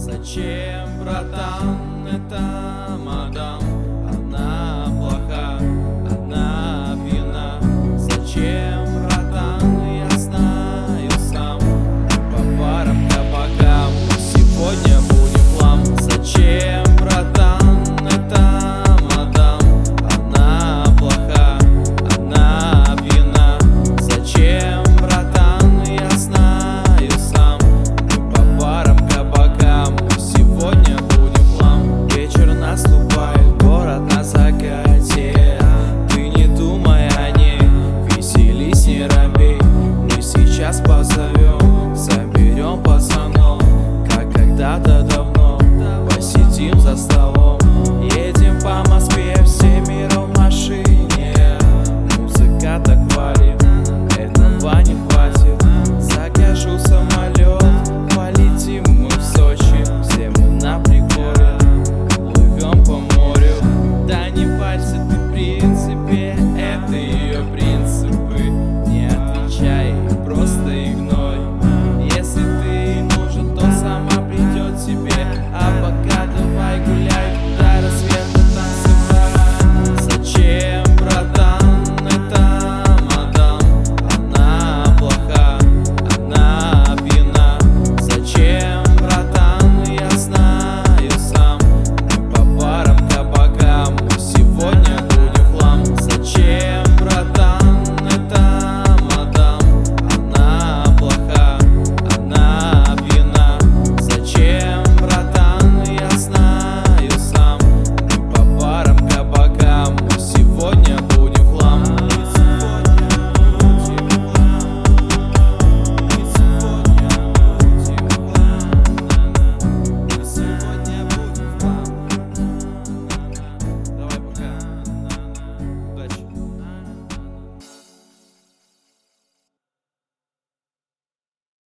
Зачем, братан, это мадам? Одна плоха, одна пьяна. Зачем, братан, я знаю сам. По барам, кабакам сегодня будет хлам. Зачем, братан, это мадам? Одна плоха, одна пьяна. Зачем, братан, я знаю сам. По барам, кабакам сегодня будет хлам. Вечер наступает, город на закате. Ты не думай о ней, веселись, не робей. Мы сейчас позовем, соберем пацанов, как когда-то давно. Посидим за столом.